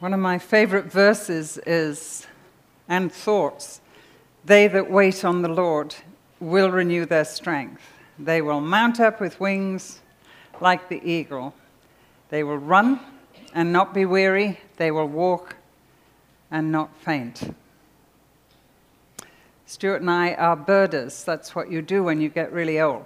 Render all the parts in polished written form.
One of my favorite verses is, and thoughts, they that wait on the Lord will renew their strength. They will mount up with wings like the eagle. They will run and not be weary. They will walk and not faint. Stuart and I are birders. That's what you do when you get really old.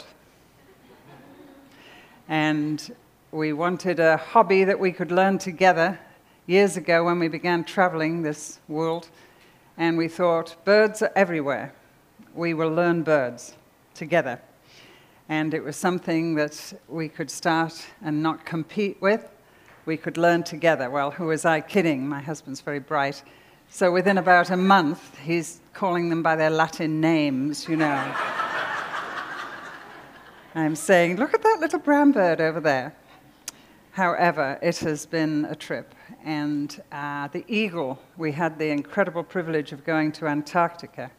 And we wanted a hobby that we could learn together years ago when we began traveling this world. And we thought, birds are everywhere. We will learn birds together. And it was something that we could start and not compete with. We could learn together. Well, who was I kidding? My husband's very bright. So within about a month, he's calling them by their Latin names, you know. I'm saying, look at that little brown bird over there. However, it has been a trip. And the eagle, we had the incredible privilege of going to Antarctica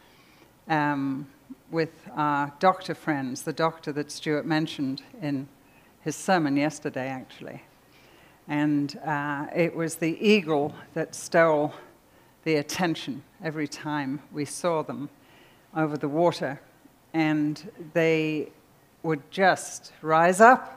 with our doctor friends, the doctor that Stuart mentioned in his sermon yesterday, actually. And it was the eagle that stole the attention every time we saw them over the water. And they would just rise up,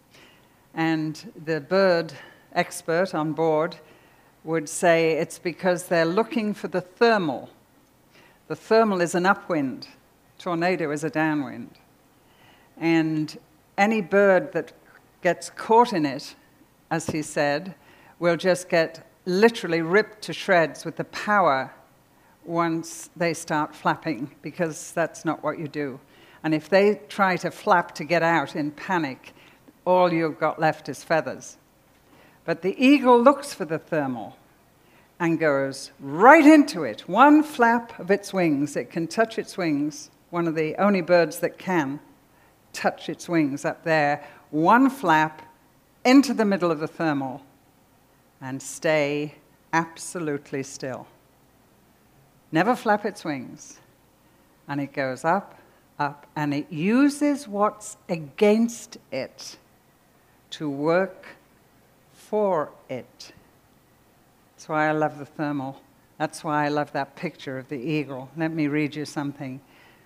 and the bird expert on board would say it's because they're looking for the thermal. The thermal is an upwind. Tornado is a downwind. And any bird that gets caught in it, as he said, will just get literally ripped to shreds with the power once they start flapping, because that's not what you do. And if they try to flap to get out in panic, all you've got left is feathers. But the eagle looks for the thermal and goes right into it. One flap of its wings, it can touch its wings, one of the only birds that can touch its wings up there. One flap into the middle of the thermal and stay absolutely still. Never flap its wings. And it goes up, up, and it uses what's against it to work for it. That's why I love the thermal. That's why I love that picture of the eagle. Let me read you something.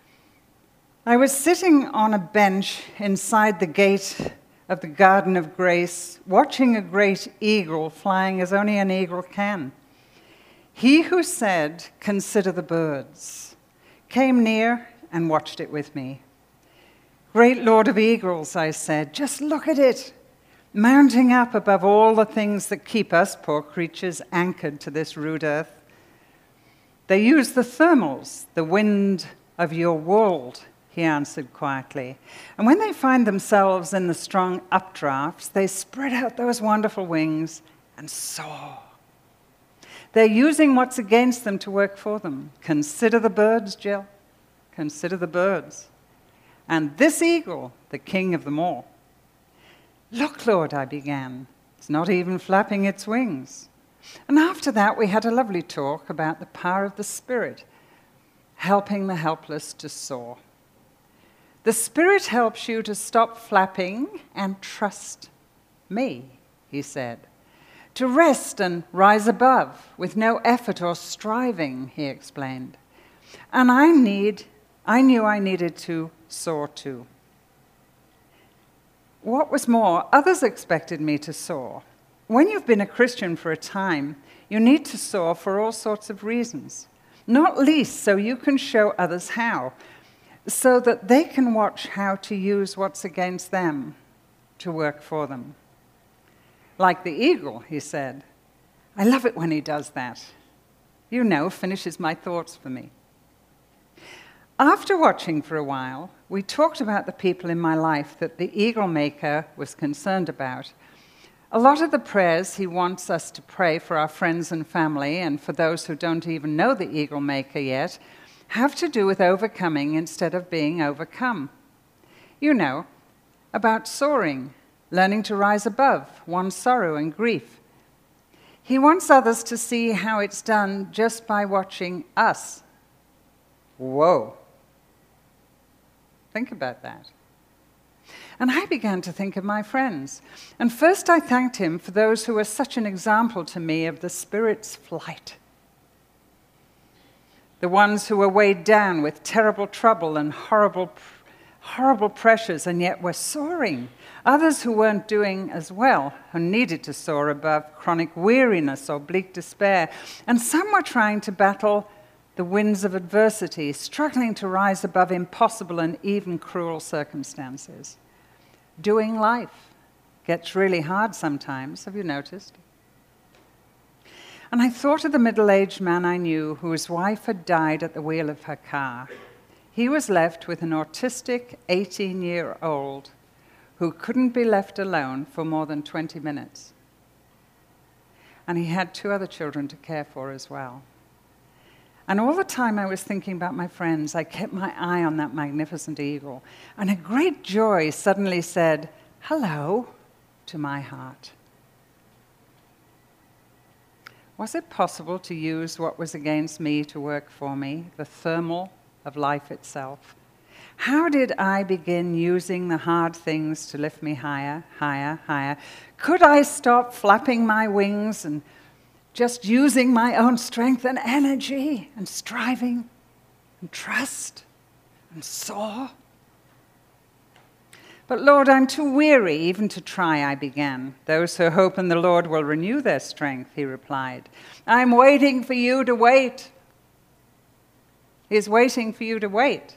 I was sitting on a bench inside the gate of the Garden of Grace, watching a great eagle flying as only an eagle can. He who said, "Consider the birds," came near and watched it with me. "Great Lord of eagles," I said, "just look at it, mounting up above all the things that keep us, poor creatures, anchored to this rude earth. They use the thermals, the wind of your world," he answered quietly. "And when they find themselves in the strong updrafts, they spread out those wonderful wings and soar. They're using what's against them to work for them. Consider the birds, Jill. Consider the birds. And this eagle, the king of them all." "Look, Lord," I began. "It's not even flapping its wings." And after that, we had a lovely talk about the power of the Spirit, helping the helpless to soar. "The Spirit helps you to stop flapping and trust me," he said. "To rest and rise above with no effort or striving," he explained. "And I knew I needed to soar too. What was more, others expected me to soar. When you've been a Christian for a time, you need to soar for all sorts of reasons, not least so you can show others how, so that they can watch how to use what's against them to work for them. Like the eagle," he said. I love it when he does that. You know, finishes my thoughts for me. After watching for a while, we talked about the people in my life that the Eagle Maker was concerned about. A lot of the prayers he wants us to pray for our friends and family, and for those who don't even know the Eagle Maker yet, have to do with overcoming instead of being overcome. You know, about soaring, learning to rise above one's sorrow and grief. He wants others to see how it's done just by watching us. Whoa. Think about that. And I began to think of my friends. And first I thanked him for those who were such an example to me of the Spirit's flight. The ones who were weighed down with terrible trouble and horrible pressures, and yet were soaring. Others who weren't doing as well, who needed to soar above chronic weariness or bleak despair. And some were trying to battle the winds of adversity, struggling to rise above impossible and even cruel circumstances. Doing life gets really hard sometimes, have you noticed? And I thought of the middle-aged man I knew whose wife had died at the wheel of her car. He was left with an autistic 18-year-old who couldn't be left alone for more than 20 minutes. And he had 2 other children to care for as well. And all the time I was thinking about my friends, I kept my eye on that magnificent eagle. And a great joy suddenly said, "Hello," to my heart. Was it possible to use what was against me to work for me, the thermal of life itself? How did I begin using the hard things to lift me higher, higher, higher? Could I stop flapping my wings and just using my own strength and energy and striving and trust and soar? But Lord, I'm too weary even to try, I began. Those who hope in the Lord will renew their strength, he replied. I'm waiting for you to wait. He's waiting for you to wait.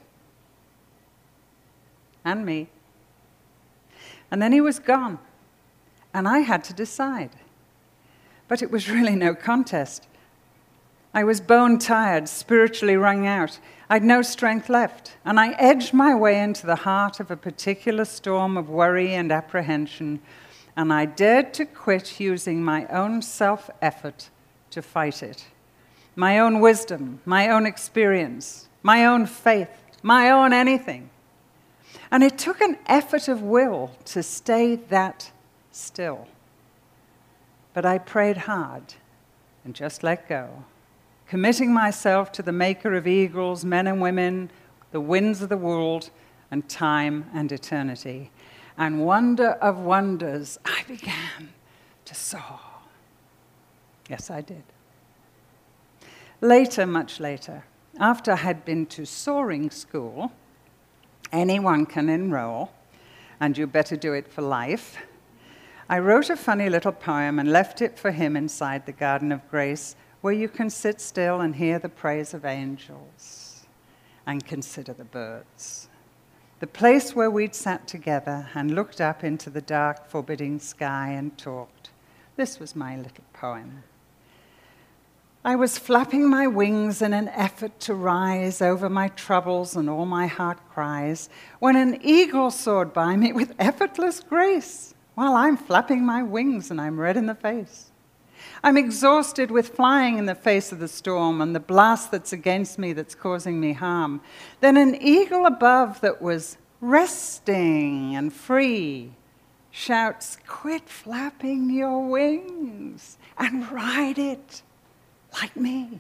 And me. And then he was gone, and I had to decide. But it was really no contest. I was bone-tired, spiritually wrung out. I'd no strength left, and I edged my way into the heart of a particular storm of worry and apprehension, and I dared to quit using my own self-effort to fight it. My own wisdom, my own experience, my own faith, my own anything. And it took an effort of will to stay that still. But I prayed hard and just let go, committing myself to the maker of eagles, men and women, the winds of the world, and time and eternity. And wonder of wonders, I began to soar. Yes, I did. Later, much later, after I had been to soaring school, anyone can enroll, and you better do it for life, I wrote a funny little poem and left it for him inside the Garden of Grace, where you can sit still and hear the praise of angels and consider the birds. The place where we'd sat together and looked up into the dark, forbidding sky and talked. This was my little poem. I was flapping my wings in an effort to rise over my troubles and all my heart cries, when an eagle soared by me with effortless grace, while I'm flapping my wings and I'm red in the face. I'm exhausted with flying in the face of the storm and the blast that's against me that's causing me harm. Then an eagle above that was resting and free shouts, "Quit flapping your wings and ride it like me."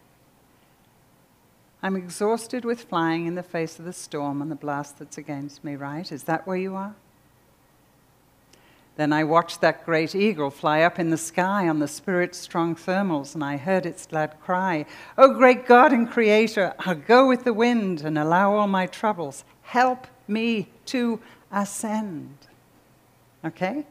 I'm exhausted with flying in the face of the storm and the blast that's against me, right? Is that where you are? Then I watched that great eagle fly up in the sky on the Spirit's strong thermals, and I heard its glad cry, "Oh, great God and Creator, I'll go with the wind and allow all my troubles. Help me to ascend." Okay?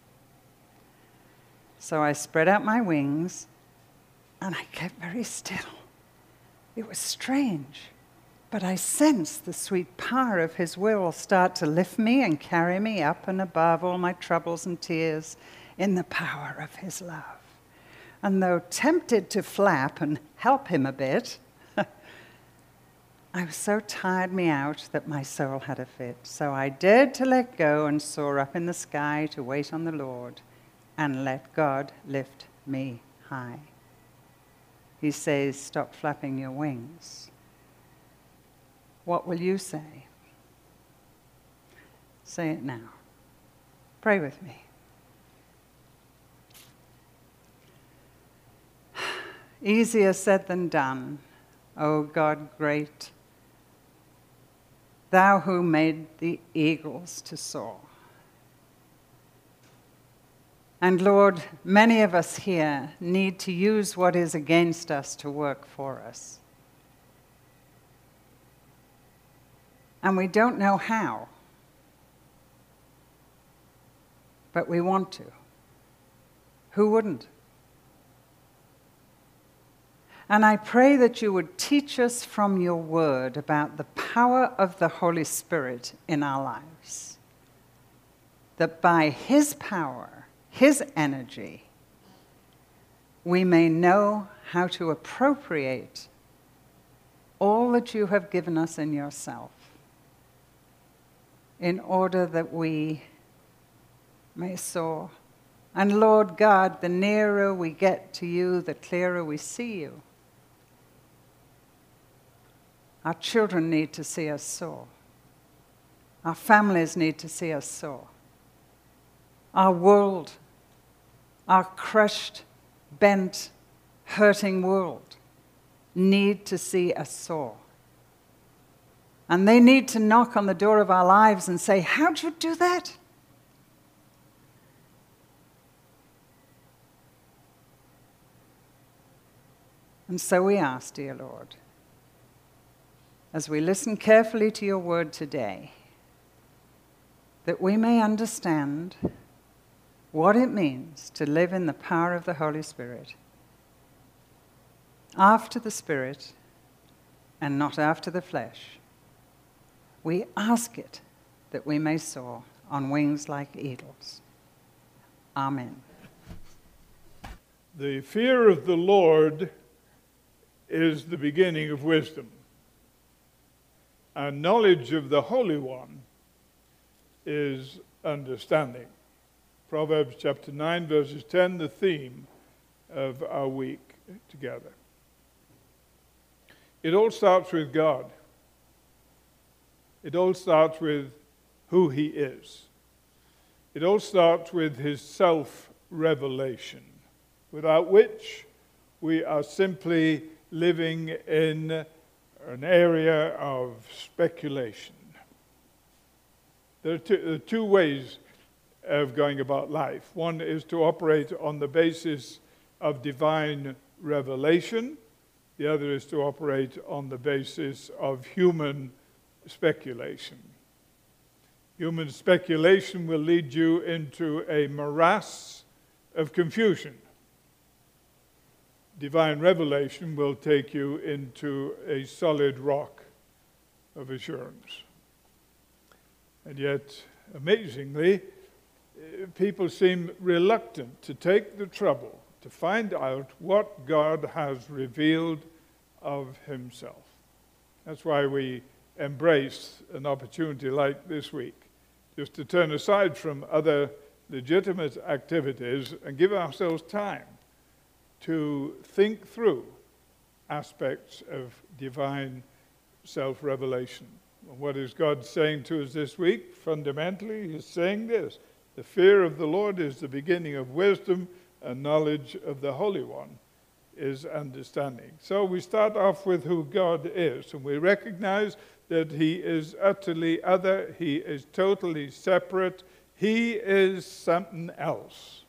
So I spread out my wings, and I kept very still. It was strange, but I sensed the sweet power of his will start to lift me and carry me up and above all my troubles and tears in the power of his love. And though tempted to flap and help him a bit, I was so tired me out that my soul had a fit. So I dared to let go and soar up in the sky to wait on the Lord and let God lift me high. He says, stop flapping your wings. What will you say? Say it now. Pray with me. Easier said than done, O God great. thou who made the eagles to soar. And Lord, many of us here need to use what is against us to work for us. And we don't know how, but we want to. Who wouldn't? And I pray that you would teach us from your word about the power of the Holy Spirit in our lives. That by his power, his energy, we may know how to appropriate all that you have given us in yourself in order that we may soar. And Lord God, the nearer we get to you, the clearer we see you. Our children need to see us soar. Our families need to see us soar. Our world, our crushed, bent, hurting world, need to see us soar. And they need to knock on the door of our lives and say, how'd you do that? And so we ask, dear Lord, as we listen carefully to your word today, that we may understand what it means to live in the power of the Holy Spirit, after the Spirit and not after the flesh. We ask it that we may soar on wings like eagles. Amen. The fear of the Lord is the beginning of wisdom, and knowledge of the Holy One is understanding. Proverbs chapter 9, verses 10, the theme of our week together. It all starts with God. It all starts with who he is. It all starts with his self-revelation, without which we are simply living in an area of speculation. There are two ways of going about life. One is to operate on the basis of divine revelation. The other is to operate on the basis of human speculation. Human speculation will lead you into a morass of confusion. Divine revelation will take you into a solid rock of assurance. And yet, amazingly, people seem reluctant to take the trouble to find out what God has revealed of himself. That's why we embrace an opportunity like this week, just to turn aside from other legitimate activities and give ourselves time to think through aspects of divine self-revelation. What is God saying to us this week? Fundamentally, he's saying this: the fear of the Lord is the beginning of wisdom, and knowledge of the Holy One is understanding. So we start off with who God is, and we recognize that he is utterly other, he is totally separate, he is something else.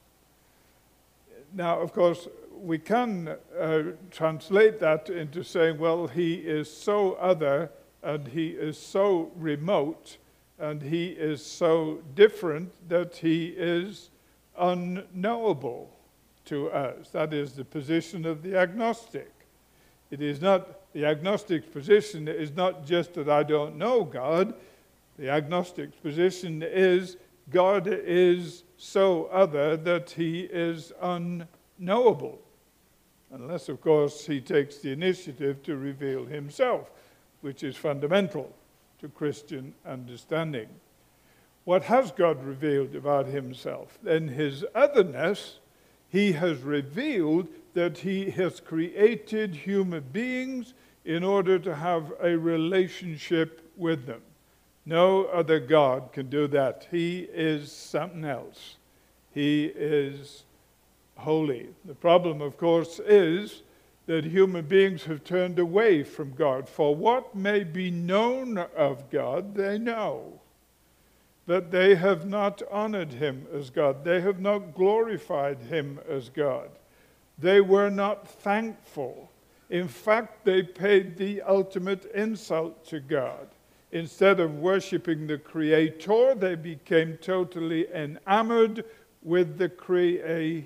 Now, of course, we can translate that into saying, well, he is so other, and he is so remote, and he is so different that he is unknowable to us. That is the position of the agnostic. It is not, the agnostic's position is not just that I don't know God. The agnostic's position is God is so other that he is unknowable. Unless, of course, he takes the initiative to reveal himself, which is fundamental to Christian understanding. What has God revealed about himself? In his otherness, he has revealed that he has created human beings in order to have a relationship with them. No other God can do that. He is something else. He is holy. The problem, of course, is that human beings have turned away from God. For what may be known of God, they know. But they have not honored him as God. They have not glorified him as God. They were not thankful. In fact, they paid the ultimate insult to God. Instead of worshiping the Creator, they became totally enamored with the created.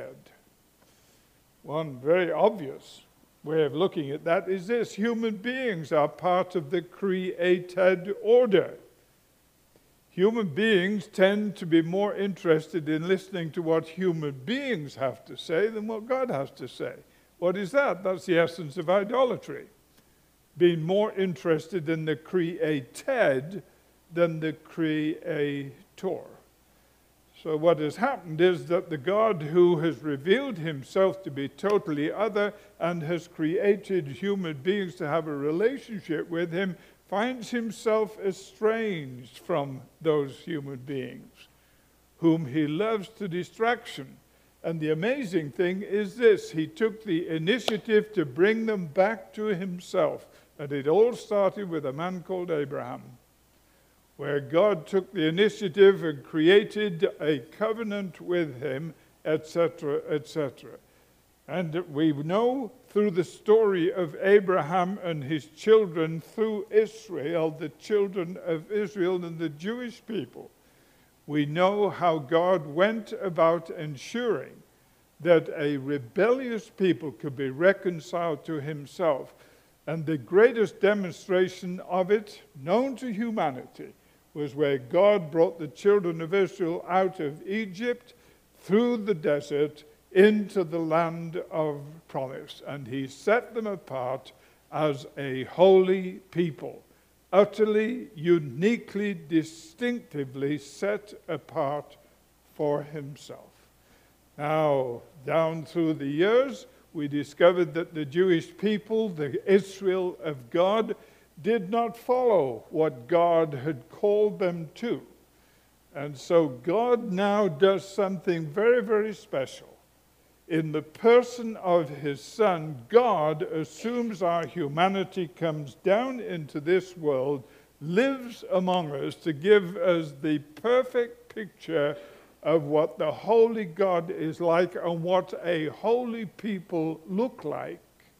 One very obvious way of looking at that is this: human beings are part of the created order. Human beings tend to be more interested in listening to what human beings have to say than what God has to say. What is that? That's the essence of idolatry. Being more interested in the created than the creator. So what has happened is that the God who has revealed himself to be totally other and has created human beings to have a relationship with him finds himself estranged from those human beings, whom he loves to distraction. And the amazing thing is this: he took the initiative to bring them back to himself. And it all started with a man called Abraham, where God took the initiative and created a covenant with him, etc., etc. And we know through the story of Abraham and his children, through Israel, the children of Israel and the Jewish people, we know how God went about ensuring that a rebellious people could be reconciled to himself. And the greatest demonstration of it known to humanity was where God brought the children of Israel out of Egypt through the desert into the land of promise. And he set them apart as a holy people, utterly, uniquely, distinctively set apart for himself. Now, down through the years, we discovered that the Jewish people, the Israel of God, did not follow what God had called them to. And so God now does something very, very special. In the person of his Son, God assumes our humanity, comes down into this world, lives among us to give us the perfect picture of what the holy God is like and what a holy people look like.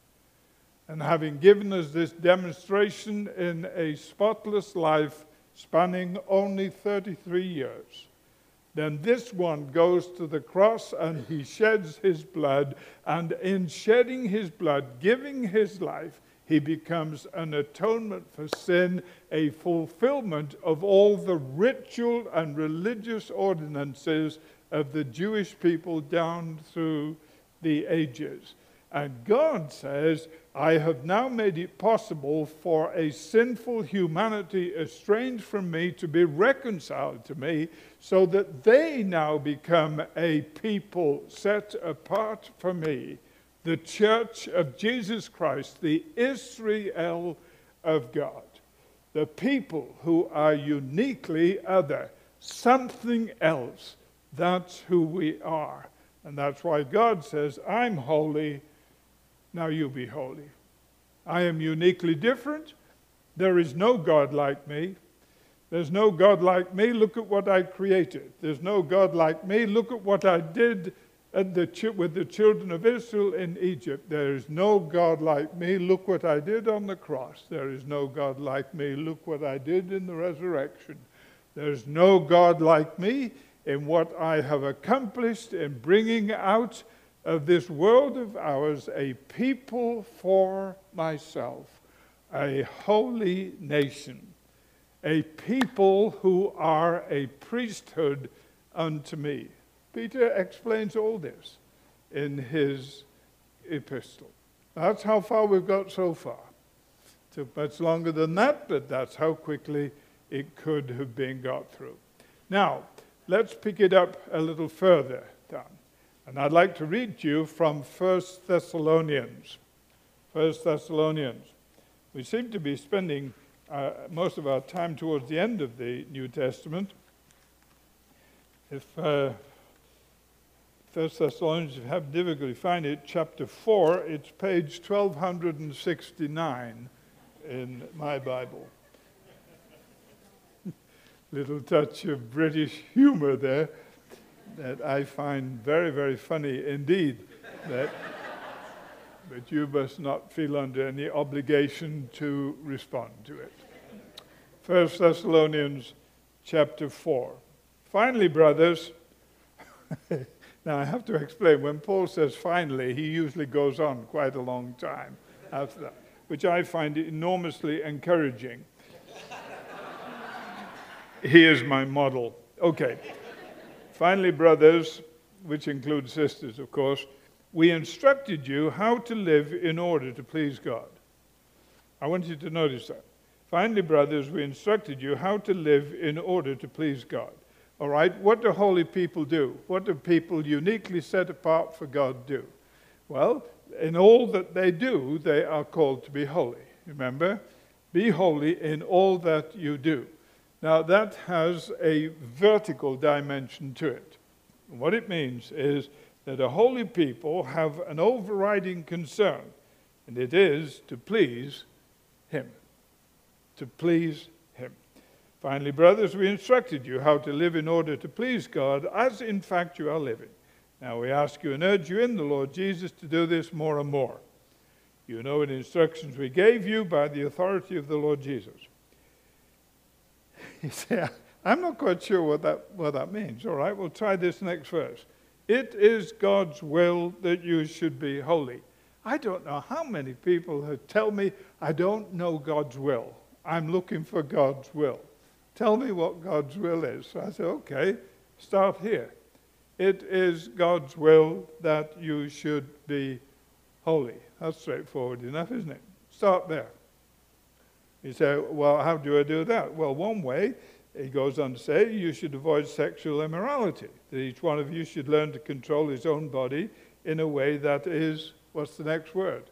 And having given us this demonstration in a spotless life spanning only 33 years, then this one goes to the cross and he sheds his blood, and in shedding his blood, giving his life, he becomes an atonement for sin, a fulfillment of all the ritual and religious ordinances of the Jewish people down through the ages. And God says, I have now made it possible for a sinful humanity estranged from me to be reconciled to me, so that they now become a people set apart for me, the church of Jesus Christ, the Israel of God, the people who are uniquely other, something else. That's who we are. And that's why God says, I'm holy, now you be holy. I am uniquely different. There is no God like me. There's no God like me. Look at what I created. There's no God like me. Look at what I did with the children of Israel in Egypt. There is no God like me. Look what I did on the cross. There is no God like me. Look what I did in the resurrection. There's no God like me in what I have accomplished in bringing out of this world of ours a people for myself, a holy nation, a people who are a priesthood unto me. Peter explains all this in his epistle. That's how far we've got so far. It took much longer than that, but that's how quickly it could have been got through. Now, let's pick it up a little further down. And I'd like to read to you from 1 Thessalonians. 1 Thessalonians. We seem to be spending most of our time towards the end of the New Testament. If 1 1 Thessalonians, if you have difficulty finding it, chapter 4, it's page 1269 in my Bible. Little touch of British humor there that I find very, very funny indeed. But you must not feel under any obligation to respond to it. 1 Thessalonians chapter 4. Finally, brothers, now I have to explain, when Paul says finally, he usually goes on quite a long time after that, which I find enormously encouraging. He is my model. Okay. Finally, brothers, which includes sisters, of course, we instructed you how to live in order to please God. I want you to notice that. Finally, brothers, we instructed you how to live in order to please God. All right, what do holy people do? What do people uniquely set apart for God do? Well, in all that they do, they are called to be holy. Remember? Be holy in all that you do. Now, that has a vertical dimension to it. What it means is that a holy people have an overriding concern, and it is to please Him. To please Him. Finally, brothers, we instructed you how to live in order to please God, as in fact you are living. Now we ask you and urge you in the Lord Jesus to do this more and more. You know the instructions we gave you by the authority of the Lord Jesus. You say, I'm not quite sure what that means. All right, we'll try this next verse. It is God's will that you should be holy. I don't know how many people who tell me, I don't know God's will. I'm looking for God's will. Tell me what God's will is. So I say, okay, start here. It is God's will that you should be holy. That's straightforward enough, isn't it? Start there. You say, well, how do I do that? Well, one way, he goes on to say, you should avoid sexual immorality. That each one of you should learn to control his own body in a way that is, what's the next word?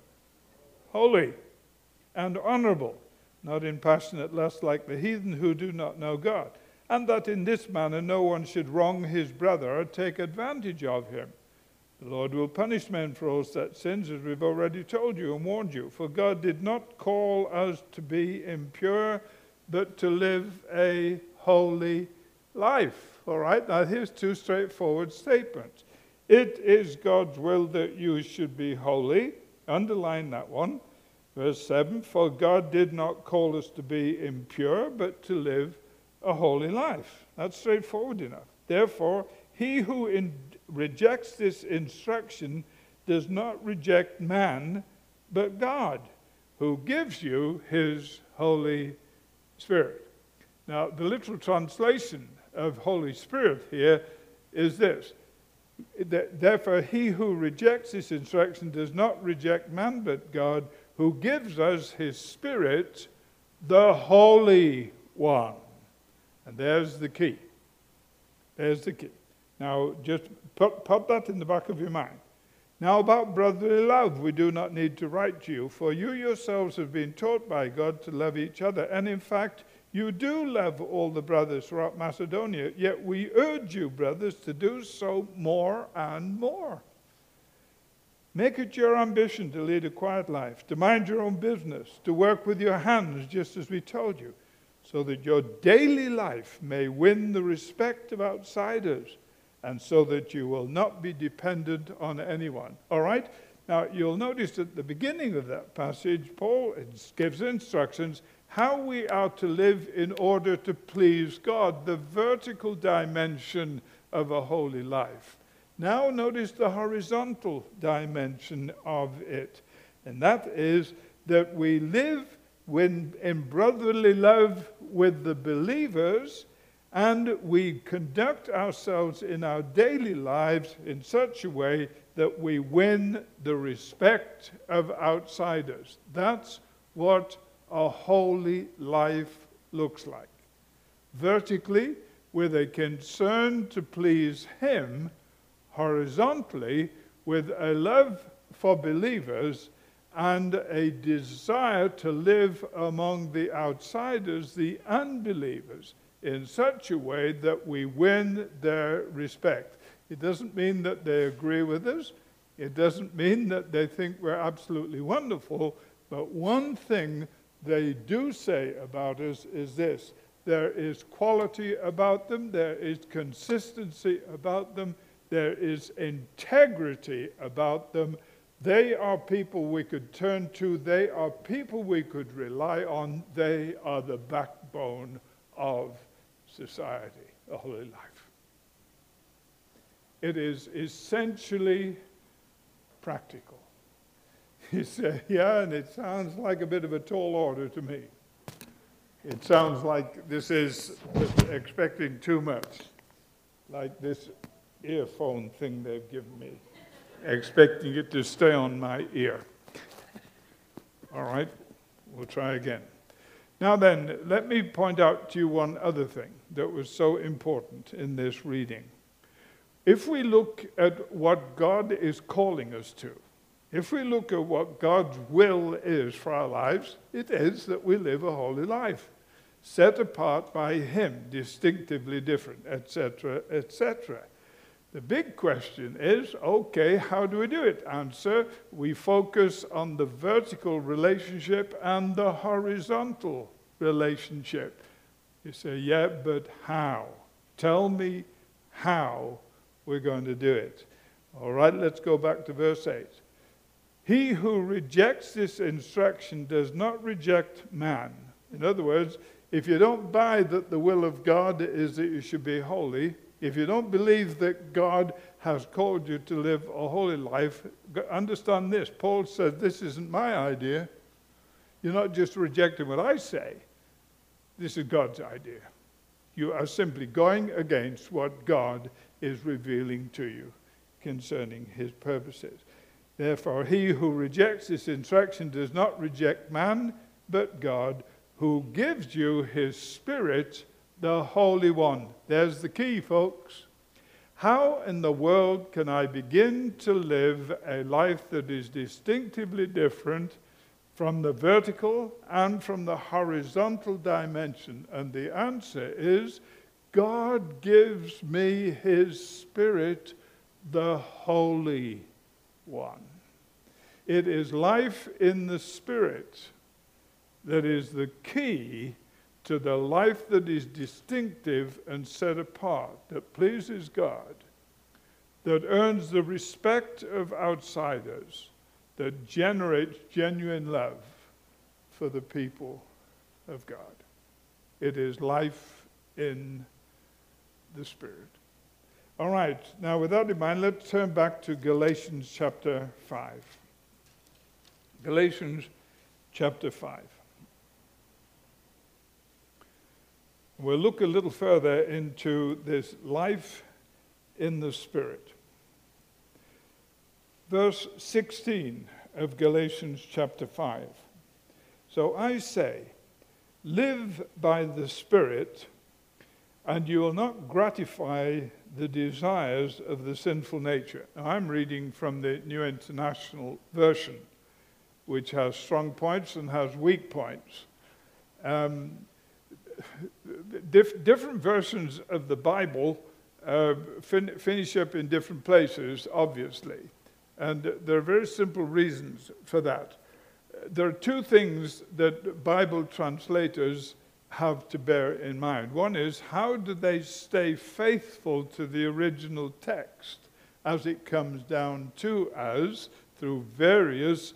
Holy and honorable, not in passionate lust like the heathen who do not know God. And that in this manner no one should wrong his brother or take advantage of him. The Lord will punish men for all such sins, as we've already told you and warned you. For God did not call us to be impure, but to live a holy life. All right, now here's two straightforward statements. It is God's will that you should be holy. Underline that one. Verse 7, for God did not call us to be impure, but to live a holy life. That's straightforward enough. Therefore, he who rejects this instruction does not reject man, but God, who gives you his Holy Spirit. Now, the literal translation of Holy Spirit here is this. Therefore, he who rejects this instruction does not reject man, but God, who gives us his Spirit, the Holy One. And there's the key. There's the key. Now, just put that in the back of your mind. Now, about brotherly love, we do not need to write to you, for you yourselves have been taught by God to love each other. And in fact, you do love all the brothers throughout Macedonia, yet we urge you, brothers, to do so more and more. Make it your ambition to lead a quiet life, to mind your own business, to work with your hands, just as we told you, so that your daily life may win the respect of outsiders, and so that you will not be dependent on anyone. All right? Now, you'll notice at the beginning of that passage, Paul gives instructions how we are to live in order to please God, the vertical dimension of a holy life. Now, notice the horizontal dimension of it, and that is that we live in brotherly love with the believers, and we conduct ourselves in our daily lives in such a way that we win the respect of outsiders. That's what a holy life looks like. Vertically, with a concern to please Him. Horizontally, with a love for believers and a desire to live among the outsiders, the unbelievers, in such a way that we win their respect. It doesn't mean that they agree with us. It doesn't mean that they think we're absolutely wonderful. But one thing they do say about us is this: there is quality about them, there is consistency about them, there is integrity about them. They are people we could turn to, they are people we could rely on, they are the backbone of society, the holy life. It is essentially practical. You say, yeah, and it sounds like a bit of a tall order to me. It sounds like this is expecting too much, like this earphone thing they've given me, expecting it to stay on my ear. All right, we'll try again. Now then, let me point out to you one other thing that was so important in this reading. If we look at what God is calling us to, if we look at what God's will is for our lives, it is that we live a holy life, set apart by Him, distinctively different, etc., etc. The big question is, okay, how do we do it? Answer, we focus on the vertical relationship and the horizontal relationship. You say, yeah, but how? Tell me how we're going to do it. All right, let's go back to verse 8. He who rejects this instruction does not reject man. In other words, if you don't buy that the will of God is that you should be holy, if you don't believe that God has called you to live a holy life, understand this. Paul says, this isn't my idea. You're not just rejecting what I say. This is God's idea. You are simply going against what God is revealing to you concerning His purposes. Therefore, he who rejects this instruction does not reject man, but God, who gives you His Spirit, the Holy One. There's the key, folks. How in the world can I begin to live a life that is distinctively different from the vertical and from the horizontal dimension? And the answer is, God gives me His Spirit, the Holy One. It is life in the Spirit that is the key to the life that is distinctive and set apart, that pleases God, that earns the respect of outsiders, that generates genuine love for the people of God. It is life in the Spirit. All right, now with that in mind, let's turn back to Galatians chapter 5. Galatians chapter 5. We'll look a little further into this life in the Spirit. Verse 16 of Galatians chapter 5. So I say, live by the Spirit, and you will not gratify the desires of the sinful nature. Now, I'm reading from the New International Version, which has strong points and has weak points. Different versions of the Bible finish up in different places, obviously. And there are very simple reasons for that. There are two things that Bible translators have to bear in mind. One is, how do they stay faithful to the original text as it comes down to us through various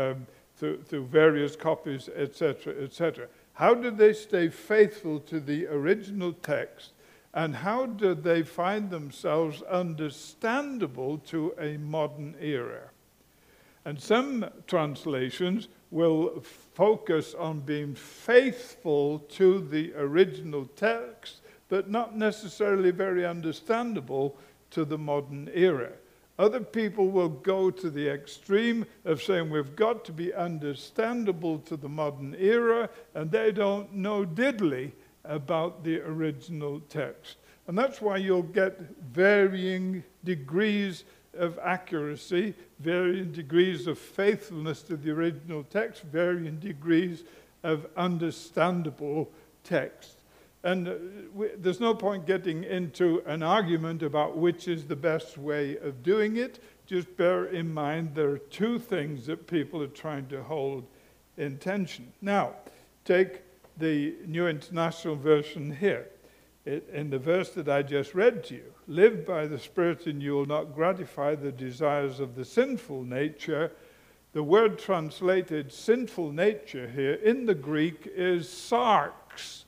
copies, etc., etc. How do they stay faithful to the original text, and how do they find themselves understandable to a modern era? And some translations will focus on being faithful to the original text, but not necessarily very understandable to the modern era. Other people will go to the extreme of saying we've got to be understandable to the modern era, and they don't know diddly about the original text. And that's why you'll get varying degrees of accuracy, varying degrees of faithfulness to the original text, varying degrees of understandable text. And there's no point getting into an argument about which is the best way of doing it. Just bear in mind there are two things that people are trying to hold in tension. Now, take the New International Version here. In the verse that I just read to you, live by the Spirit and you will not gratify the desires of the sinful nature. The word translated sinful nature here in the Greek is sarx,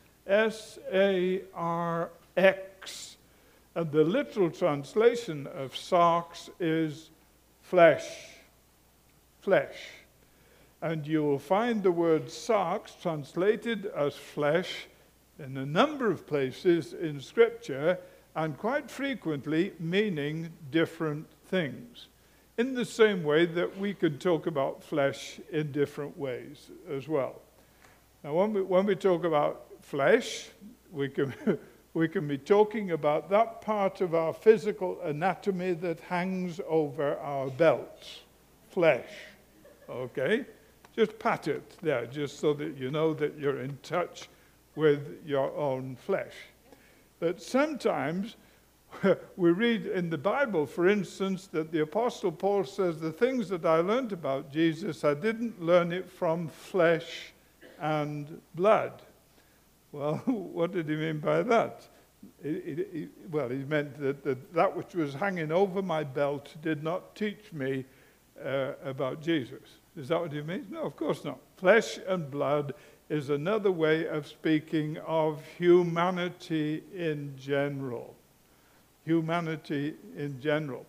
S-A-R-X. And the literal translation of sarx is flesh. Flesh. And you will find the word sarx translated as flesh in a number of places in Scripture, and quite frequently meaning different things. In the same way that we can talk about flesh in different ways as well. Now, when we talk about flesh, we can be talking about that part of our physical anatomy that hangs over our belts. Flesh. Okay? Just pat it there, just so that you know that you're in touch with your own flesh. But sometimes we read in the Bible, for instance, that the Apostle Paul says, the things that I learned about Jesus, I didn't learn it from flesh and blood. Well, what did he mean by that? He meant that which was hanging over my belt did not teach me about Jesus. Is that what he means? No, of course not. Flesh and blood is another way of speaking of humanity in general. Humanity in general.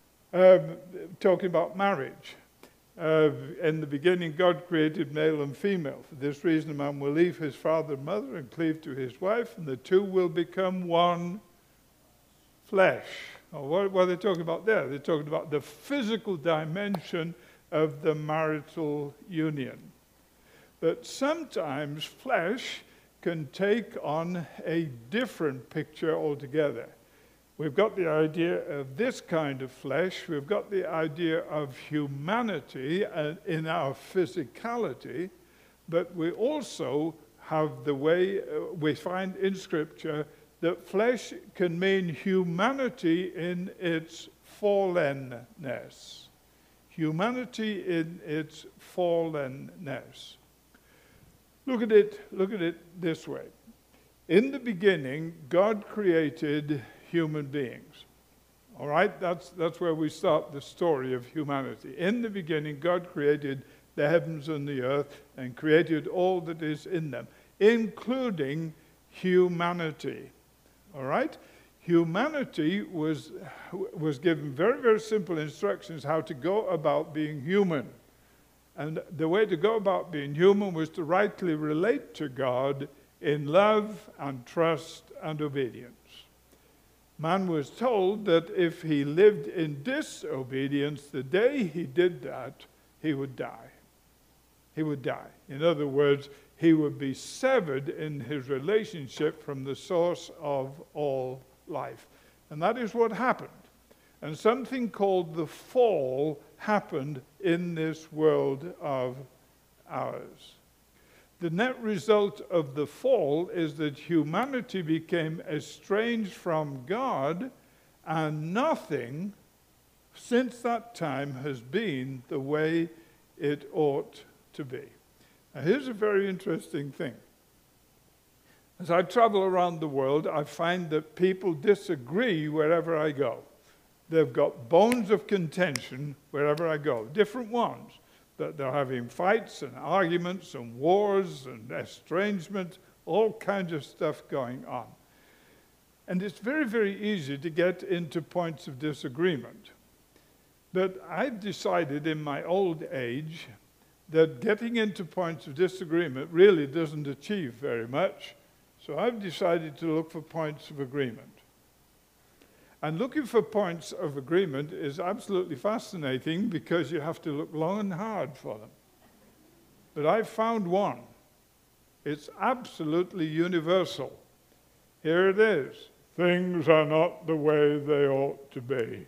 Talking about marriage. In the beginning, God created male and female. For this reason, a man will leave his father and mother and cleave to his wife, and the two will become one flesh. Now, what are they talking about there? They're talking about the physical dimension of the marital union. But sometimes flesh can take on a different picture altogether. We've got the idea of this kind of flesh. We've got the idea of humanity in our physicality. But we also have the way we find in Scripture that flesh can mean humanity in its fallenness. Humanity in its fallenness. Look at it this way. In the beginning, God created human beings. All right? That's where we start the story of humanity. In the beginning, God created the heavens and the earth and created all that is in them, including humanity. All right? Humanity was given very, very simple instructions how to go about being human. And the way to go about being human was to rightly relate to God in love and trust and obedience. Man was told that if he lived in disobedience, the day he did that, he would die. He would die. In other words, he would be severed in his relationship from the source of all life. And that is what happened. And something called the fall happened in this world of ours. The net result of the fall is that humanity became estranged from God, and nothing since that time has been the way it ought to be. Now, here's a very interesting thing. As I travel around the world, I find that people disagree wherever I go. They've got bones of contention wherever I go, different ones. That they're having fights and arguments and wars and estrangement, all kinds of stuff going on. And it's very, very easy to get into points of disagreement. But I've decided in my old age that getting into points of disagreement really doesn't achieve very much. So I've decided to look for points of agreement. And looking for points of agreement is absolutely fascinating because you have to look long and hard for them. But I've found one. It's absolutely universal. Here it is. Things are not the way they ought to be.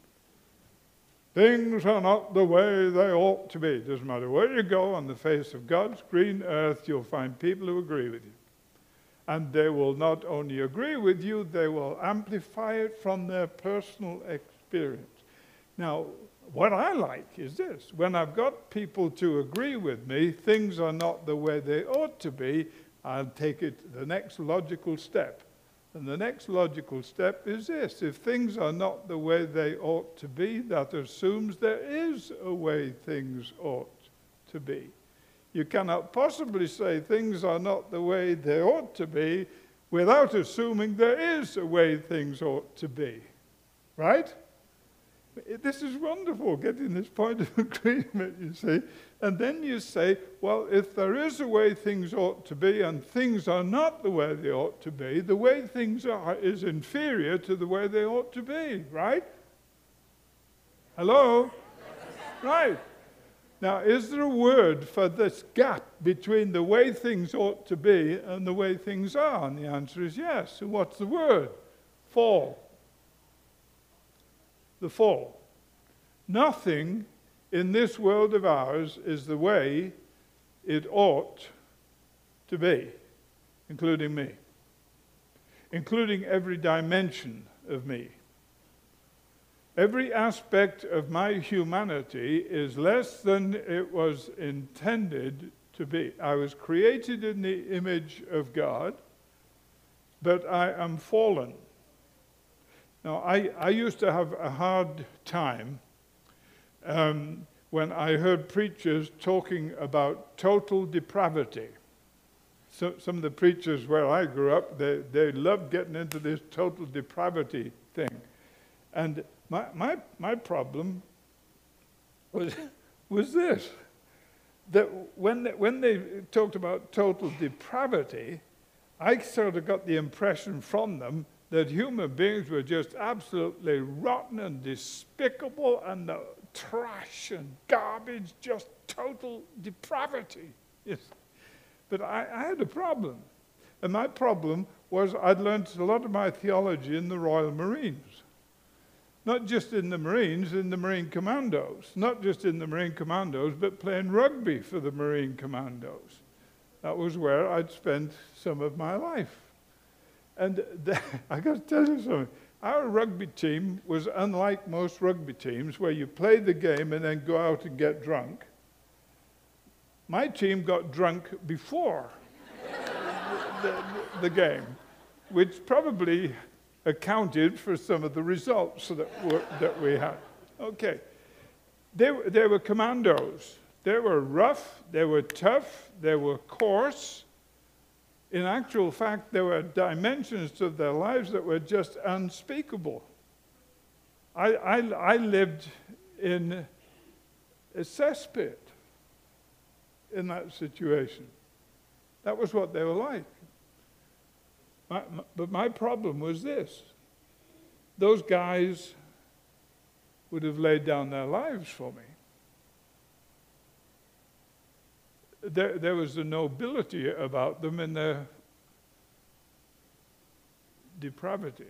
Things are not the way they ought to be. It doesn't matter where you go on the face of God's green earth, you'll find people who agree with you. And they will not only agree with you, they will amplify it from their personal experience. Now, what I like is this. When I've got people to agree with me, things are not the way they ought to be, I'll take it to the next logical step. And the next logical step is this. If things are not the way they ought to be, that assumes there is a way things ought to be. You cannot possibly say things are not the way they ought to be without assuming there is a way things ought to be. Right? This is wonderful, getting this point of agreement, you see. And then you say, well, if there is a way things ought to be and things are not the way they ought to be, the way things are is inferior to the way they ought to be, right? Hello? Right. Now, is there a word for this gap between the way things ought to be and the way things are? And the answer is yes. So what's the word? Fall. The fall. Nothing in this world of ours is the way it ought to be, including me, including every dimension of me. Every aspect of my humanity is less than it was intended to be. I was created in the image of God, but I am fallen. Now, I used to have a hard time when I heard preachers talking about total depravity. So, some of the preachers where I grew up, they loved getting into this total depravity thing. And my problem was this, that when they talked about total depravity, I sort of got the impression from them that human beings were just absolutely rotten and despicable and the trash and garbage, just total depravity. Yes. But I had a problem. And my problem was I'd learned a lot of my theology in the Royal Marines. Not just in the Marines, in the Marine Commandos. Not just in the Marine Commandos, but playing rugby for the Marine Commandos. That was where I'd spent some of my life. And I got to tell you something. Our rugby team was unlike most rugby teams where you play the game and then go out and get drunk. My team got drunk before the game, which probably accounted for some of the results that we had. Okay. They were commandos. They were rough, they were tough, they were coarse. In actual fact, there were dimensions to their lives that were just unspeakable. I lived in a cesspit in that situation. That was what they were like. But my problem was this. Those guys would have laid down their lives for me. There was a nobility about them in their depravity.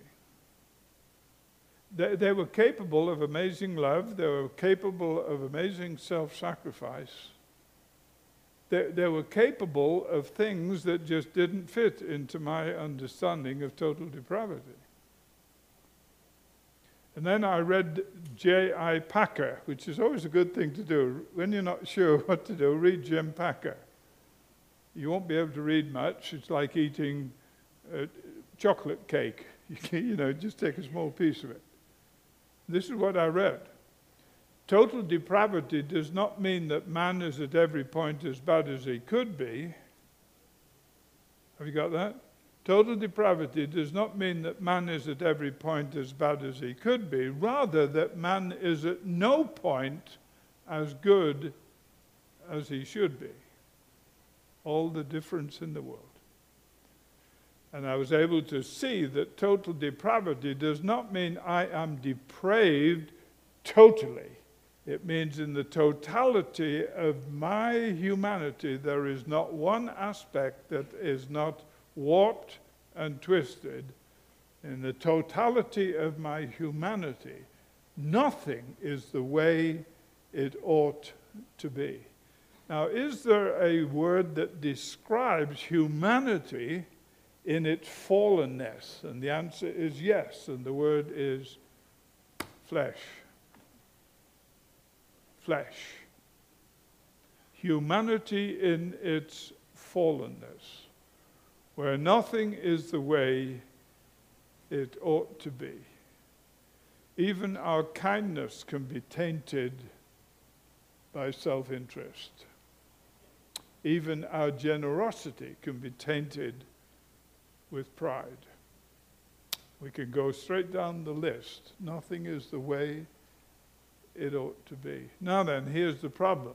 They were capable of amazing love. They were capable of amazing self-sacrifice. They were capable of things that just didn't fit into my understanding of total depravity. And then I read J.I. Packer, which is always a good thing to do. When you're not sure what to do, read Jim Packer. You won't be able to read much. It's like eating chocolate cake. Just take a small piece of it. This is what I read. Total depravity does not mean that man is at every point as bad as he could be. Have you got that? Total depravity does not mean that man is at every point as bad as he could be. Rather, that man is at no point as good as he should be. All the difference in the world. And I was able to see that total depravity does not mean I am depraved totally. It means in the totality of my humanity, there is not one aspect that is not warped and twisted. In the totality of my humanity, nothing is the way it ought to be. Now, is there a word that describes humanity in its fallenness? And the answer is yes, and the word is flesh. Flesh. Humanity in its fallenness, where nothing is the way it ought to be. Even our kindness can be tainted by self-interest. Even our generosity can be tainted with pride. We can go straight down the list. Nothing is the way it ought to be. Now then, here's the problem.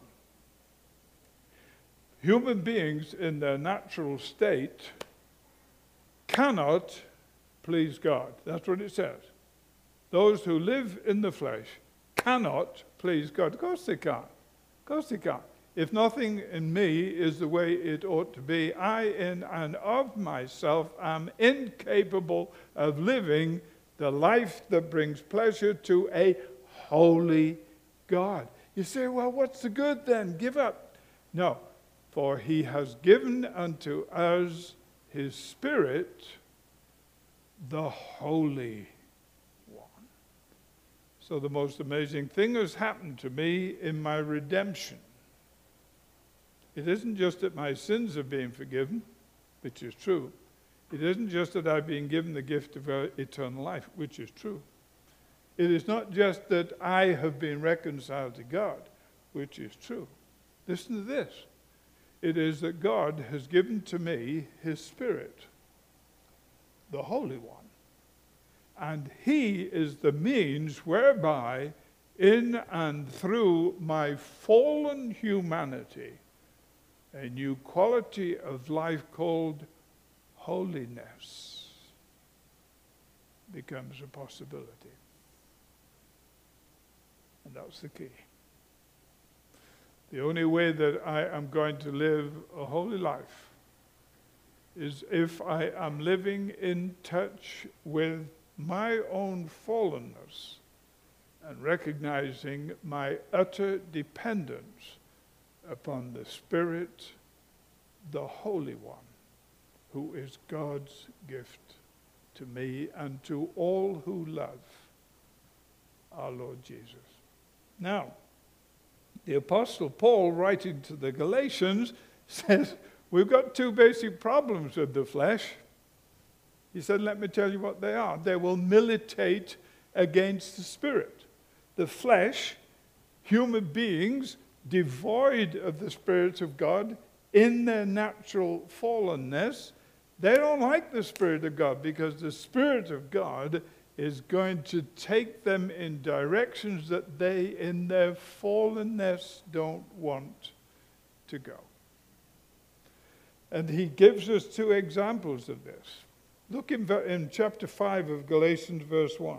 Human beings in their natural state cannot please God. That's what it says. Those who live in the flesh cannot please God. Of course they can't. Of course they can't. If nothing in me is the way it ought to be, I in and of myself am incapable of living the life that brings pleasure to a holy God. You say, well, what's the good then? Give up. No, for he has given unto us his Spirit, the Holy One. So the most amazing thing has happened to me in my redemption. It isn't just that my sins have been forgiven, which is true. It isn't just that I've been given the gift of eternal life, which is true. It is not just that I have been reconciled to God, which is true. Listen to this. It is that God has given to me his Spirit, the Holy One. And he is the means whereby, in and through my fallen humanity, a new quality of life called holiness becomes a possibility. And that's the key. The only way that I am going to live a holy life is if I am living in touch with my own fallenness and recognizing my utter dependence upon the Spirit, the Holy One, who is God's gift to me and to all who love our Lord Jesus. Now, the Apostle Paul, writing to the Galatians, says, we've got two basic problems with the flesh. He said, let me tell you what they are. They will militate against the Spirit. The flesh, human beings, devoid of the Spirit of God, in their natural fallenness, they don't like the Spirit of God because the Spirit of God is going to take them in directions that they, in their fallenness, don't want to go. And he gives us two examples of this. Look in chapter 5 of Galatians, verse 1.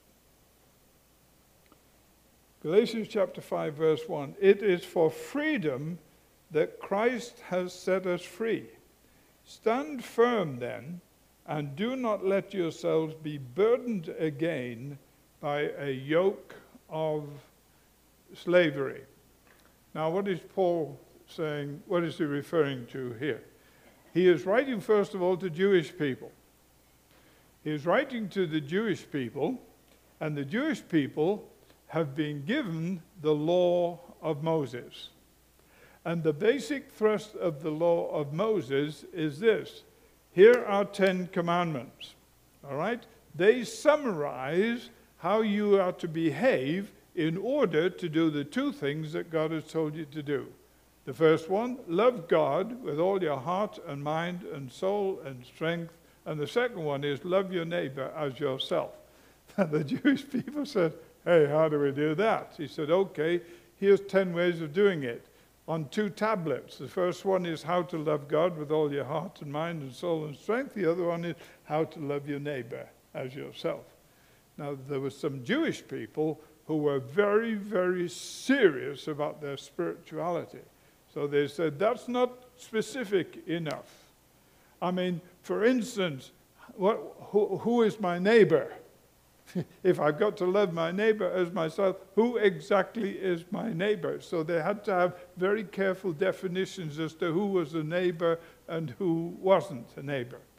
Galatians chapter 5, verse 1. It is for freedom that Christ has set us free. Stand firm then, and do not let yourselves be burdened again by a yoke of slavery. Now, what is Paul saying? What is he referring to here? He is writing, first of all, to Jewish people. He is writing to the Jewish people, and the Jewish people have been given the law of Moses. And the basic thrust of the law of Moses is this. Here are 10 commandments, all right? They summarize how you are to behave in order to do the two things that God has told you to do. The first one, love God with all your heart and mind and soul and strength. And the second one is love your neighbor as yourself. And the Jewish people said, hey, how do we do that? He said, okay, here's 10 ways of doing it. On 2 tablets. The first one is how to love God with all your heart and mind and soul and strength. The other one is how to love your neighbor as yourself. Now, there were some Jewish people who were very, very serious about their spirituality. So they said, that's not specific enough. I mean, for instance, who is my neighbor? If I've got to love my neighbor as myself, who exactly is my neighbor? So they had to have very careful definitions as to who was a neighbor and who wasn't a neighbor.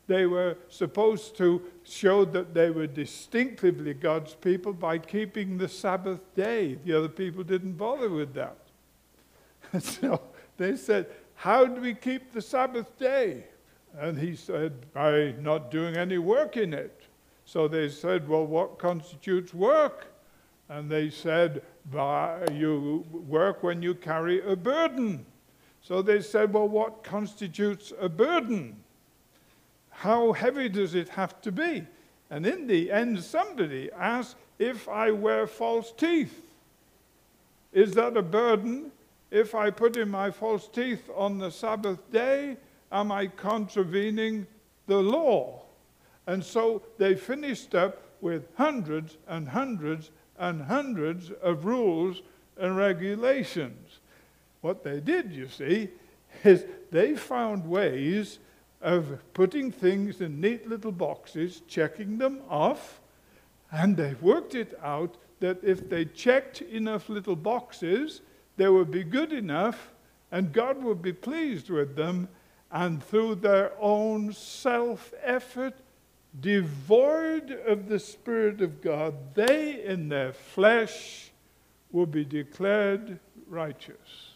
They were supposed to show that they were distinctively God's people by keeping the Sabbath day. The other people didn't bother with that. So they said, how do we keep the Sabbath day? And he said, by not doing any work in it. So they said, well, what constitutes work? And they said, you work when you carry a burden. So they said, well, what constitutes a burden? How heavy does it have to be? And in the end, somebody asked, if I wear false teeth, is that a burden? If I put in my false teeth on the Sabbath day, am I contravening the law? And so they finished up with hundreds and hundreds and hundreds of rules and regulations. What they did, you see, is they found ways of putting things in neat little boxes, checking them off, and they worked it out that if they checked enough little boxes, they would be good enough, and God would be pleased with them, and through their own self-effort, devoid of the Spirit of God, they in their flesh will be declared righteous.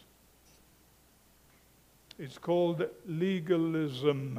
It's called legalism.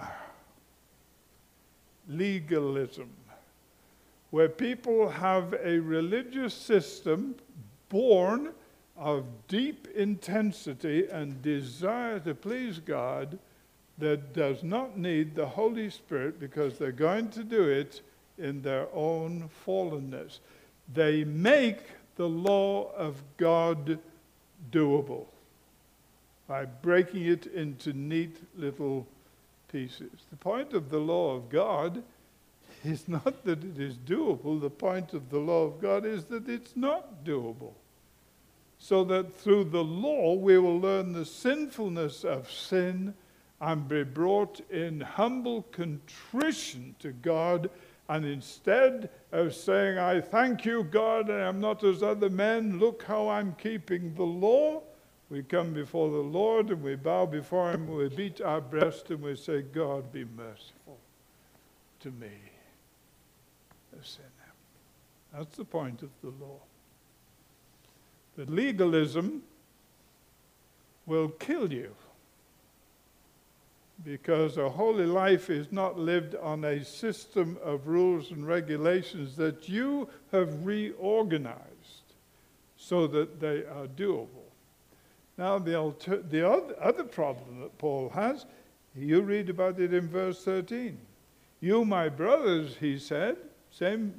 Legalism, where people have a religious system born of deep intensity and desire to please God that does not need the Holy Spirit because they're going to do it in their own fallenness. They make the law of God doable by breaking it into neat little pieces. The point of the law of God is not that it is doable. The point of the law of God is that it's not doable. So that through the law we will learn the sinfulness of sin and be brought in humble contrition to God. And instead of saying, I thank you, God, I am not as other men, look how I'm keeping the law, we come before the Lord and we bow before him, we beat our breast and we say, God, be merciful to me, a sinner. That's the point of the law. But legalism will kill you, because a holy life is not lived on a system of rules and regulations that you have reorganized so that they are doable. Now, the other problem that Paul has, you read about it in verse 13. You, my brothers, he said, same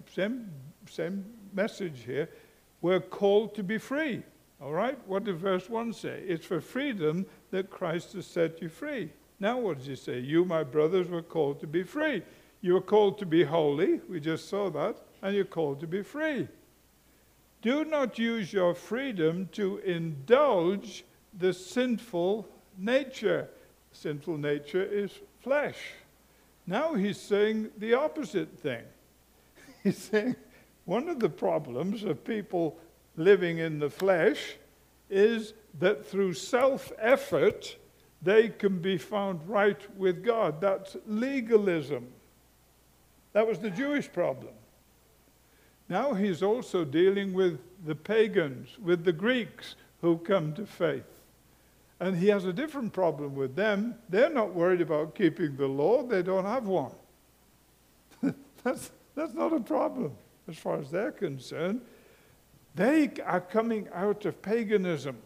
message here, we're called to be free. All right? What does verse 1 say? It's for freedom that Christ has set you free. Now what does he say? You, my brothers, were called to be free. You were called to be holy. We just saw that. And you're called to be free. Do not use your freedom to indulge the sinful nature. Sinful nature is flesh. Now he's saying the opposite thing. He's saying one of the problems of people living in the flesh is that through self-effort, they can be found right with God. That's legalism. That was the Jewish problem. Now he's also dealing with the pagans, with the Greeks who come to faith. And he has a different problem with them. They're not worried about keeping the law. They don't have one. That's not a problem as far as they're concerned. They are coming out of paganism.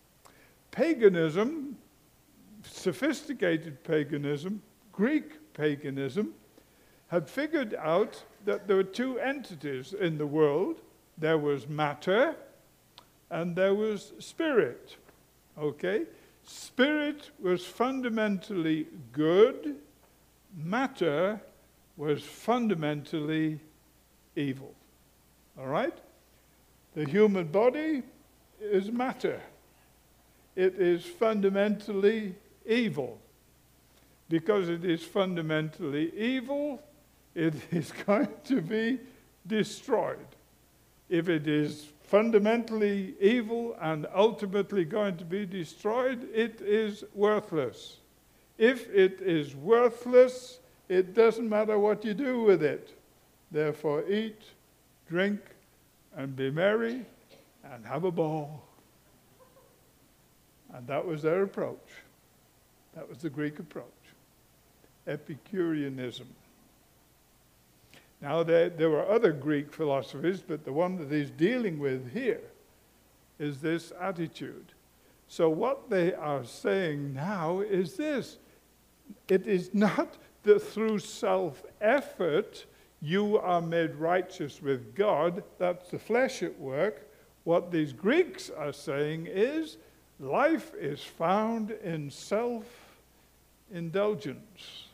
Paganism, sophisticated paganism, Greek paganism, had figured out that there were two entities in the world. There was matter and there was spirit. Okay? Spirit was fundamentally good. Matter was fundamentally evil. All right? The human body is matter. It is fundamentally evil. Because it is fundamentally evil, it is going to be destroyed. If it is fundamentally evil and ultimately going to be destroyed, it is worthless. If it is worthless, It doesn't matter what you do with it. Therefore, eat, drink, and be merry, and have a ball. And that was their approach. That was the Greek approach. Epicureanism. Now, there were other Greek philosophies, but the one that he's dealing with here is this attitude. So what they are saying now is this. It is not that through self-effort you are made righteous with God. That's the flesh at work. What these Greeks are saying is life is found in self-indulgence.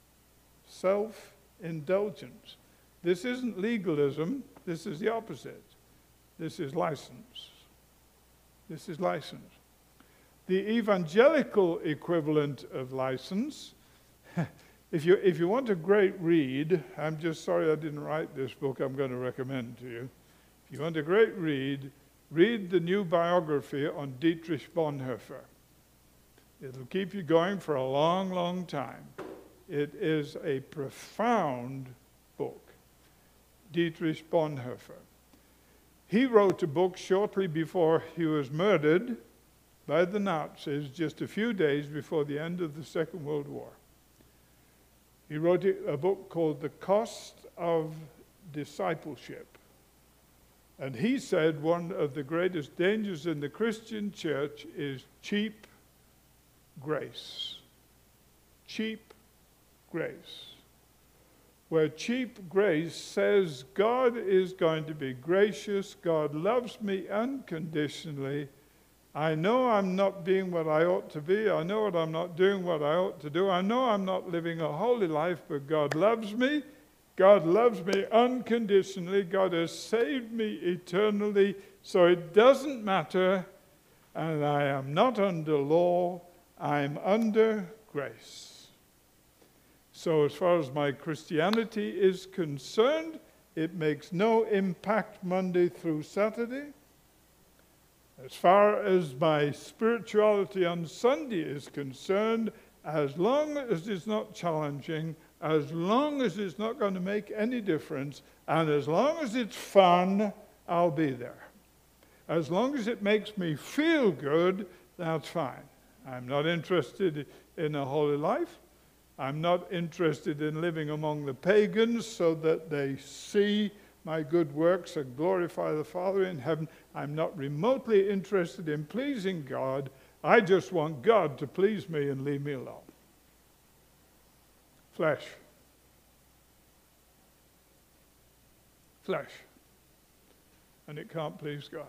Self-indulgence. This isn't legalism. This is the opposite. This is license. This is license. The evangelical equivalent of license, if you want a great read, I'm just sorry I didn't write this book I'm going to recommend to you. If you want a great read the new biography on Dietrich Bonhoeffer. It'll keep you going for a long, long time. It is a profound book. Dietrich Bonhoeffer. He wrote a book shortly before he was murdered by the Nazis, just a few days before the end of the Second World War. He wrote a book called The Cost of Discipleship. And he said one of the greatest dangers in the Christian church is cheap grace. Cheap grace. Where cheap grace says God is going to be gracious, God loves me unconditionally, I know I'm not being what I ought to be, I know I'm not doing what I ought to do, I know I'm not living a holy life, but God loves me unconditionally, God has saved me eternally, so it doesn't matter, and I am not under law, I'm under grace. So as far as my Christianity is concerned, it makes no impact Monday through Saturday. As far as my spirituality on Sunday is concerned, as long as it's not challenging, as long as it's not going to make any difference, and as long as it's fun, I'll be there. As long as it makes me feel good, that's fine. I'm not interested in a holy life. I'm not interested in living among the pagans so that they see my good works and glorify the Father in heaven. I'm not remotely interested in pleasing God. I just want God to please me and leave me alone. Flesh. Flesh. And it can't please God.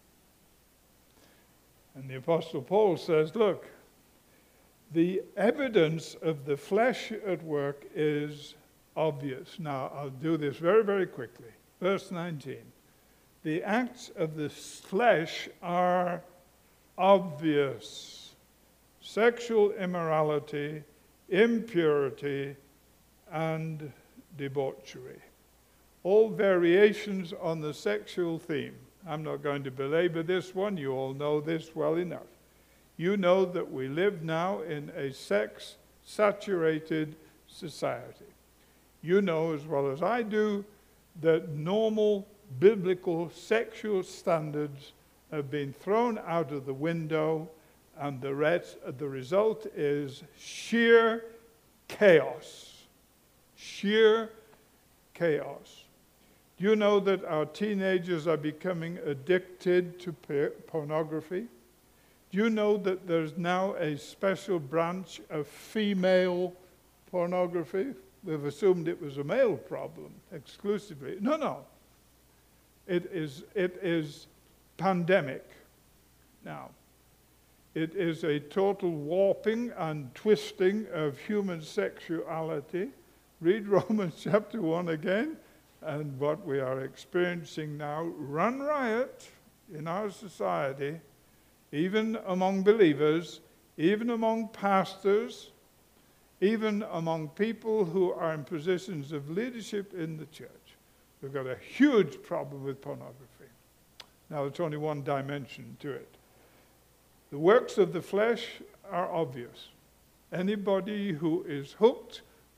And the Apostle Paul says, look, the evidence of the flesh at work is obvious. Now, I'll do this very, very quickly. Verse 19. The acts of the flesh are obvious. Sexual immorality, impurity, and debauchery. All variations on the sexual theme. I'm not going to belabor this one. You all know this well enough. You know that we live now in a sex-saturated society. You know as well as I do that normal biblical sexual standards have been thrown out of the window, and the result is sheer chaos. Sheer chaos. Do you know that our teenagers are becoming addicted to pornography? Do you know that there's now a special branch of female pornography? We've assumed it was a male problem exclusively. No. It is pandemic now. It is a total warping and twisting of human sexuality. Read Romans chapter 1 again, and what we are experiencing now run riot in our society, even among believers, even among pastors, even among people who are in positions of leadership in the church. We've got a huge problem with pornography. Now, there's only one dimension to it. The works of the flesh are obvious. Anybody who is hooked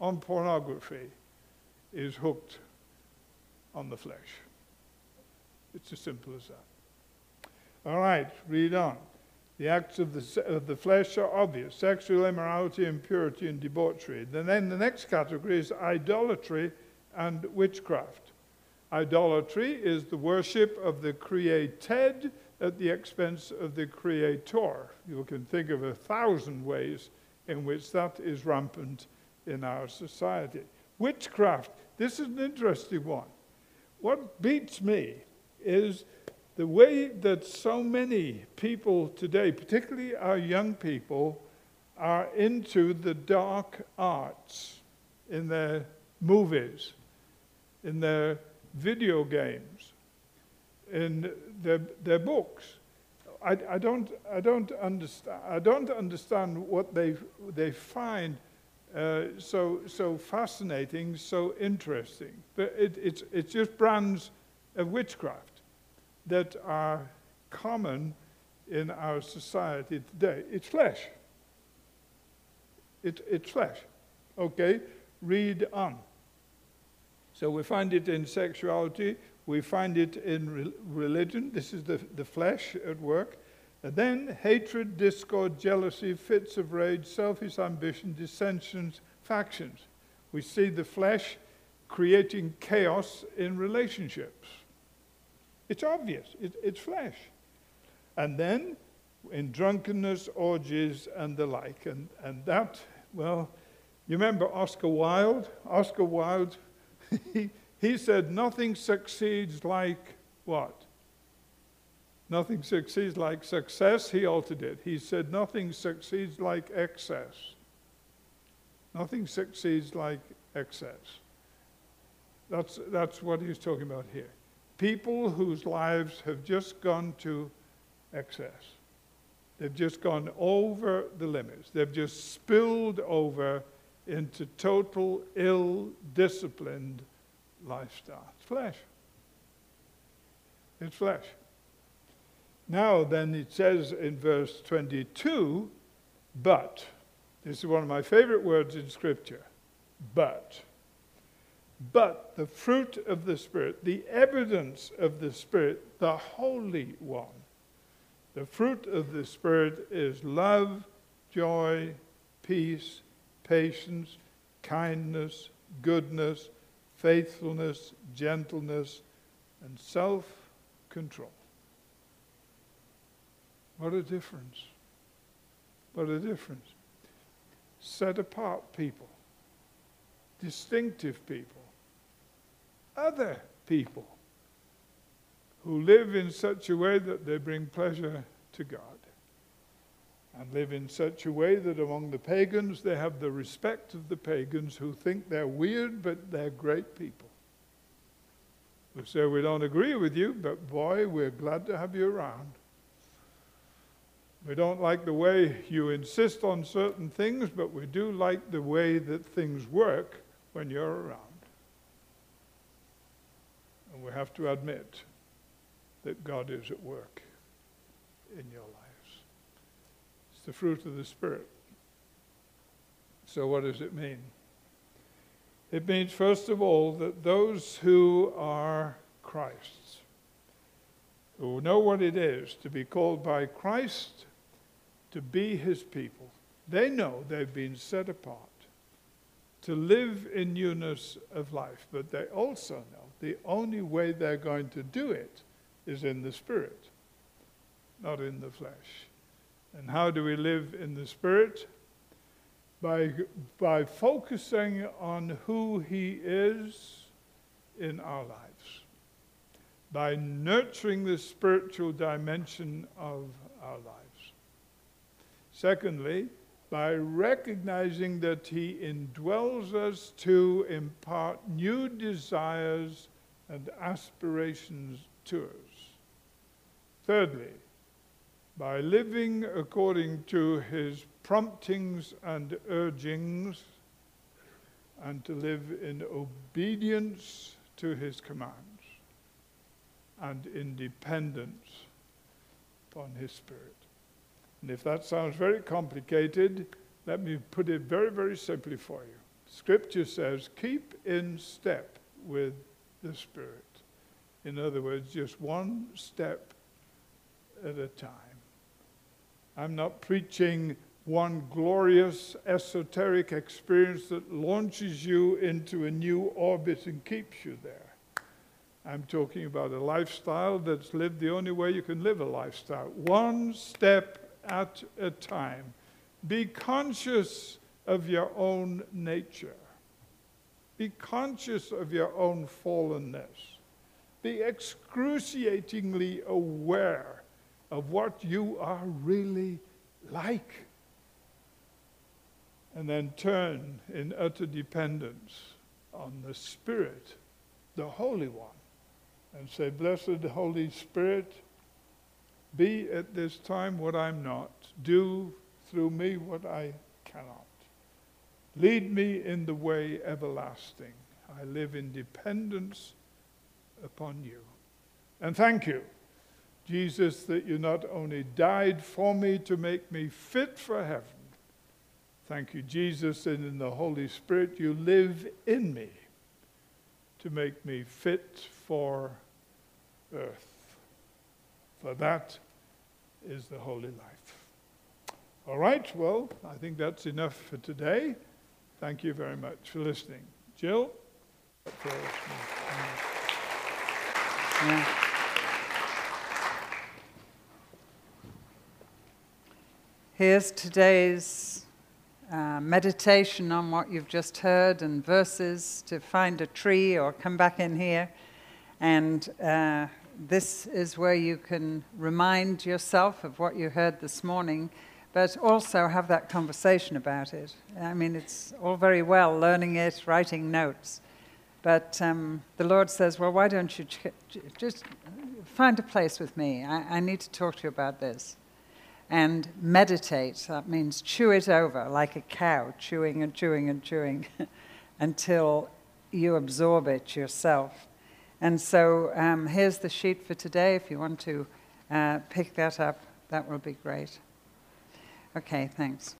on pornography is hooked on the flesh. It's as simple as that. All right, read on. The acts of the flesh are obvious: sexual immorality, impurity, and debauchery. Then the next category is idolatry and witchcraft. Idolatry is the worship of the created at the expense of the creator. You can think of 1,000 ways in which that is rampant in our society. Witchcraft, this is an interesting one. What beats me is the way that so many people today, particularly our young people, are into the dark arts in their movies, in their video games, in their books. I don't understand what they find so fascinating, so interesting. But it's just brands of witchcraft that are common in our society today. It's flesh. It's flesh. Okay, read on. So we find it in sexuality, we find it in religion. This is the flesh at work. And then hatred, discord, jealousy, fits of rage, selfish ambition, dissensions, factions. We see the flesh creating chaos in relationships. It's obvious. It's flesh. And then in drunkenness, orgies, and the like. And that, well, you remember Oscar Wilde? Oscar Wilde, he said, nothing succeeds like what? Nothing succeeds like success. He altered it. He said, nothing succeeds like excess. Nothing succeeds like excess. That's what he's talking about here. People whose lives have just gone to excess. They've just gone over the limits. They've just spilled over into total ill-disciplined lifestyle. It's flesh. It's flesh. Now then it says in verse 22, but. This is one of my favorite words in Scripture. But the fruit of the Spirit, the evidence of the Spirit, the Holy One. The fruit of the Spirit is love, joy, peace, patience, kindness, goodness, faithfulness, gentleness, and self-control. What a difference. What a difference. Set apart people. Distinctive people. Other people who live in such a way that they bring pleasure to God. And live in such a way that among the pagans they have the respect of the pagans who think they're weird, but they're great people. Who say, we don't agree with you, but boy, we're glad to have you around. We don't like the way you insist on certain things, but we do like the way that things work when you're around. And we have to admit that God is at work in your lives. It's the fruit of the Spirit. So what does it mean? It means, first of all, that those who are Christ's, who know what it is to be called by Christ, to be his people, they know they've been set apart to live in newness of life. But they also know the only way they're going to do it is in the Spirit, not in the flesh. And how do we live in the Spirit? By focusing on who he is in our lives. By nurturing the spiritual dimension of our lives. Secondly, by recognizing that he indwells us to impart new desires and aspirations to us. Thirdly, by living according to his promptings and urgings, and to live in obedience to his commands, and in dependence upon his Spirit. And if that sounds very complicated, let me put it very, very simply for you. Scripture says, keep in step with the Spirit. In other words, just one step at a time. I'm not preaching one glorious esoteric experience that launches you into a new orbit and keeps you there. I'm talking about a lifestyle that's lived the only way you can live a lifestyle. One step at a time. Be conscious of your own nature. Be conscious of your own fallenness. Be excruciatingly aware of what you are really like. And then turn in utter dependence on the Spirit, the Holy One, and say, Blessed Holy Spirit, be at this time what I'm not. Do through me what I cannot. Lead me in the way everlasting. I live in dependence upon you. And thank you, Jesus, that you not only died for me to make me fit for heaven. Thank you, Jesus, that in the Holy Spirit you live in me to make me fit for earth. For that is the holy life. All right, well, I think that's enough for today. Thank you very much for listening. Jill? Yeah. Here's today's meditation on what you've just heard and verses to find a tree or come back in here. And this is where you can remind yourself of what you heard this morning, but also have that conversation about it. I mean, it's all very well learning it, writing notes, but the Lord says, well, why don't you just find a place with me? I need to talk to you about this. And meditate, that means chew it over like a cow, chewing and chewing and chewing until you absorb it yourself. And so here's the sheet for today. If you want to pick that up, that will be great. Okay, thanks.